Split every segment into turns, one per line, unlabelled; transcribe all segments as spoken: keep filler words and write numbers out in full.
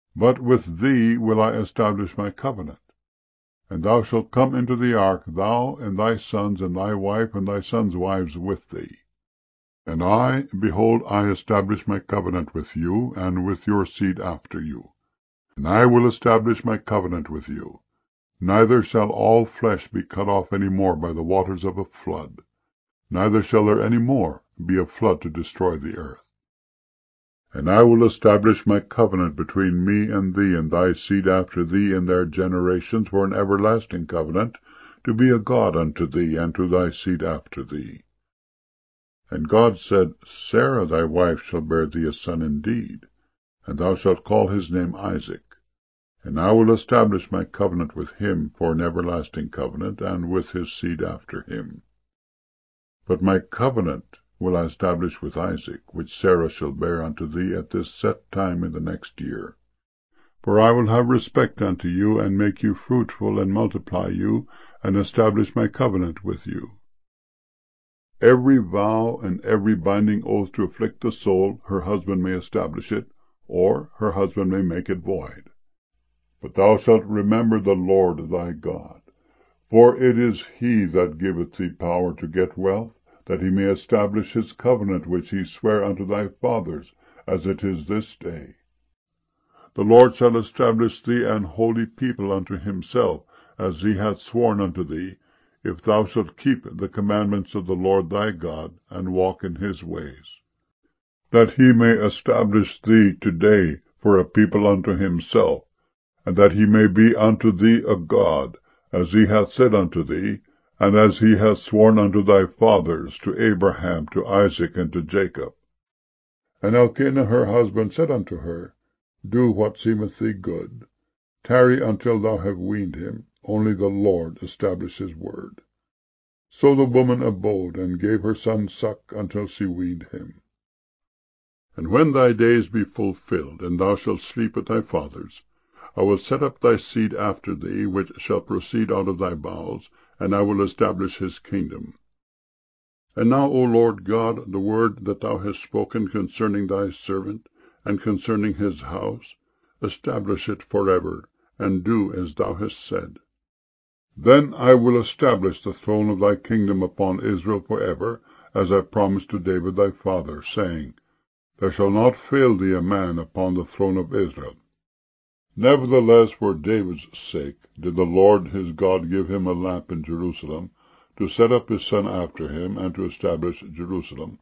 But with thee will I establish my covenant. And thou shalt come into the ark, thou, and thy sons, and thy wife, and thy sons' wives with thee. And I, behold, I establish my covenant with you, and with your seed after you. And I will establish my covenant with you. Neither shall all flesh be cut off any more by the waters of a flood, neither shall there any more be a flood to destroy the earth. And I will establish my covenant between me and thee and thy seed after thee in their generations for an everlasting covenant, to be a God unto thee and to thy seed after thee. And God said, Sarah thy wife shall bear thee a son indeed, and thou shalt call his name Isaac. And I will establish my covenant with him for an everlasting covenant, and with his seed after him. But my covenant will I establish with Isaac, which Sarah shall bear unto thee at this set time in the next year. For I will have respect unto you, and make you fruitful, and multiply you, and establish my covenant with you. Every vow and every binding oath to afflict the soul, her husband may establish it, or her husband may make it void. But thou shalt remember the Lord thy God, for it is he that giveth thee power to get wealth, that he may establish his covenant which he sware unto thy fathers, as it is this day. The Lord shall establish thee an holy people unto himself, as he hath sworn unto thee, if thou shalt keep the commandments of the Lord thy God, and walk in his ways. That he may establish thee today for a people unto himself, and that he may be unto thee a God, as he hath said unto thee, and as he hath sworn unto thy fathers, to Abraham, to Isaac, and to Jacob. And Elkanah her husband said unto her, Do what seemeth thee good. Tarry until thou have weaned him, only the Lord establish his word. So the woman abode, and gave her son suck until she weaned him. And when thy days be fulfilled, and thou shalt sleep with thy fathers, I will set up thy seed after thee, which shall proceed out of thy bowels, and I will establish his kingdom. And now, O Lord God, the word that thou hast spoken concerning thy servant, and concerning his house, establish it forever, and do as thou hast said. Then I will establish the throne of thy kingdom upon Israel forever, as I promised to David thy father, saying, There shall not fail thee a man upon the throne of Israel. Nevertheless, for David's sake did the Lord his God give him a lamp in Jerusalem, to set up his son after him, and to establish Jerusalem.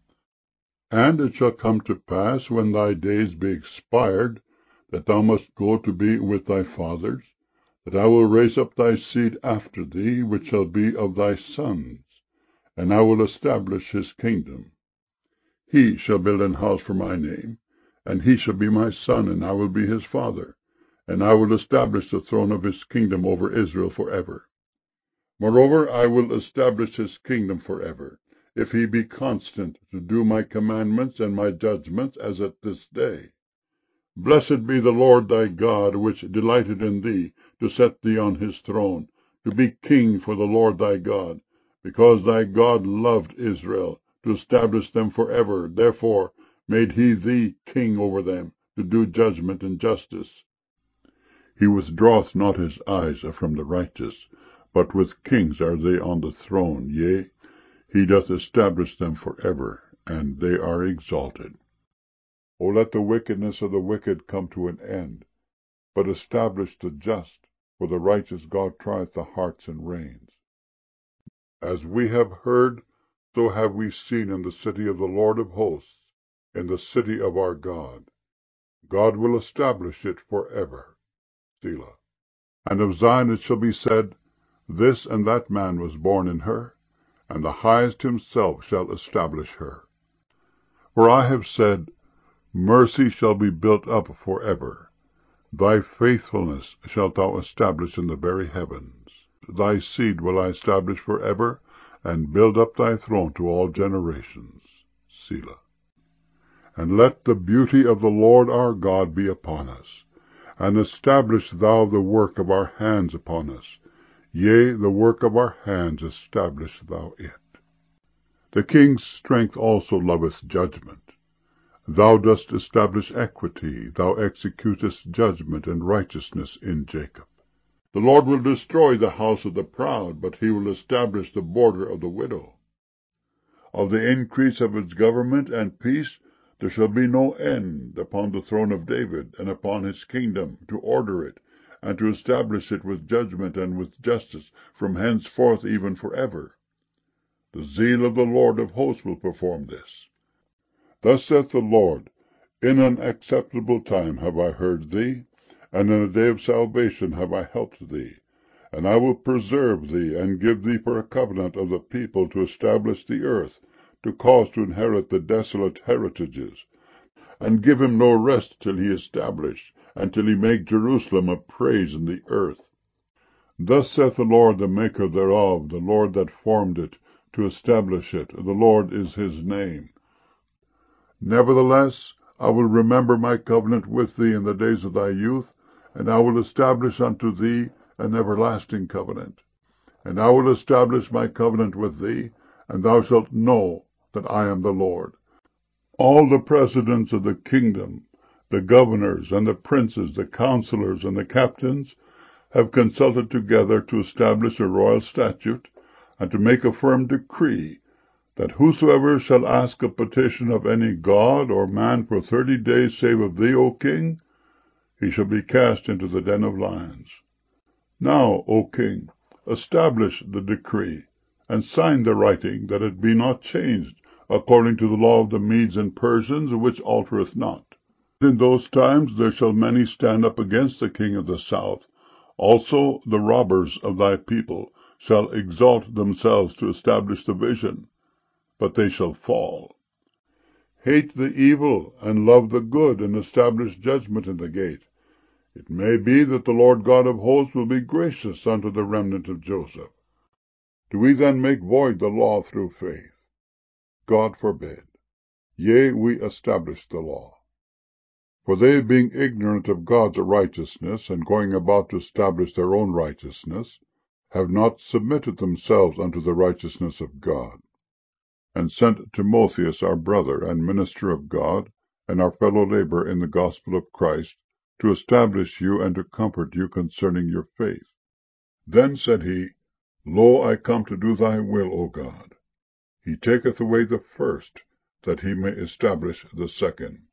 And it shall come to pass, when thy days be expired, that thou must go to be with thy fathers, that I will raise up thy seed after thee, which shall be of thy sons, and I will establish his kingdom. He shall build an house for my name, and he shall be my son, and I will be his father, and I will establish the throne of his kingdom over Israel forever. Moreover, I will establish his kingdom forever, if he be constant to do my commandments and my judgments, as at this day. Blessed be the Lord thy God, which delighted in thee, to set thee on his throne, to be king for the Lord thy God, because thy God loved Israel, to establish them forever. Therefore made he thee king over them, to do judgment and justice. He withdraweth not his eyes from the righteous, but with kings are they on the throne. Yea, he doth establish them forever, and they are exalted. O let the wickedness of the wicked come to an end, but establish the just, for the righteous God trieth the hearts and reins. As we have heard, so have we seen in the city of the Lord of hosts, in the city of our God. God will establish it forever. Selah. And of Zion it shall be said, This and that man was born in her, and the Highest himself shall establish her. For I have said, Mercy shall be built up forever. Thy faithfulness shalt thou establish in the very heavens. Thy seed will I establish forever, and build up thy throne to all generations. Selah. And let the beauty of the Lord our God be upon us, and establish thou the work of our hands upon us. Yea, the work of our hands establish thou it. The king's strength also loveth judgment, Thou dost establish equity, thou executest judgment and righteousness in Jacob. The Lord will destroy the house of the proud, but he will establish the border of the widow. Of the increase of its government and peace there shall be no end upon the throne of David, and upon his kingdom, to order it, and to establish it with judgment and with justice, from henceforth even forever. The zeal of the Lord of hosts will perform this. Thus saith the Lord, In an acceptable time have I heard thee, and in a day of salvation have I helped thee. And I will preserve thee, and give thee for a covenant of the people to establish the earth, to cause to inherit the desolate heritages, and give him no rest till he establish, and till he make Jerusalem a praise in the earth. Thus saith the Lord, the Maker thereof, the Lord that formed it, to establish it. The Lord is his name. Nevertheless, I will remember my covenant with thee in the days of thy youth, and I will establish unto thee an everlasting covenant. And I will establish my covenant with thee, and thou shalt know that I am the Lord. All the presidents of the kingdom, the governors and the princes, the counselors and the captains, have consulted together to establish a royal statute, and to make a firm decree, that whosoever shall ask a petition of any god or man for thirty days save of thee, O king, he shall be cast into the den of lions. Now, O king, establish the decree, and sign the writing, that it be not changed, according to the law of the Medes and Persians, which altereth not. In those times there shall many stand up against the king of the south. Also the robbers of thy people shall exalt themselves to establish the vision, but they shall fall. Hate the evil, and love the good, and establish judgment in the gate. It may be that the Lord God of hosts will be gracious unto the remnant of Joseph. Do we then make void the law through faith? God forbid. Yea, we establish the law. For they, being ignorant of God's righteousness, and going about to establish their own righteousness, have not submitted themselves unto the righteousness of God, and sent Timotheus our brother and minister of God, and our fellow laborer in the gospel of Christ, to establish you and to comfort you concerning your faith. Then said he, Lo, I come to do thy will, O God. He taketh away the first, that he may establish the second.